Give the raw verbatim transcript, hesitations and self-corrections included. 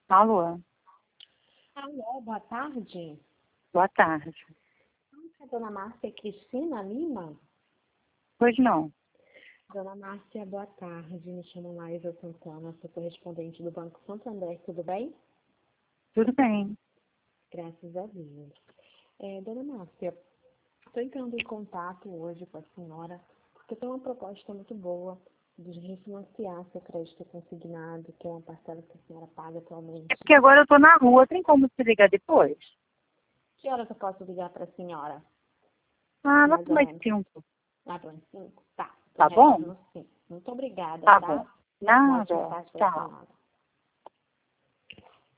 Alô? Alô, boa tarde. Boa tarde. É a dona Márcia Cristina Lima? Pois não. Dona Márcia, boa tarde. Me chamo Laísa Santana, sou correspondente do Banco Santander, tudo bem? Tudo bem. Graças a Deus. É, dona Márcia, estou entrando em contato hoje com a senhora, porque tem uma proposta muito boa de refinanciar seu crédito consignado, que é uma parcela que a senhora paga atualmente. É porque agora eu tô na rua, tem como se ligar depois? Que horas eu posso ligar para a senhora? Ah, lá Mais por ou mais menos. tempo. Lá para as cinco? Tá. Tá Então, bom? retorno sim. Muito obrigada, Tá tá? bom. Uma ótima Nada. tarde para a Tchau. senhora.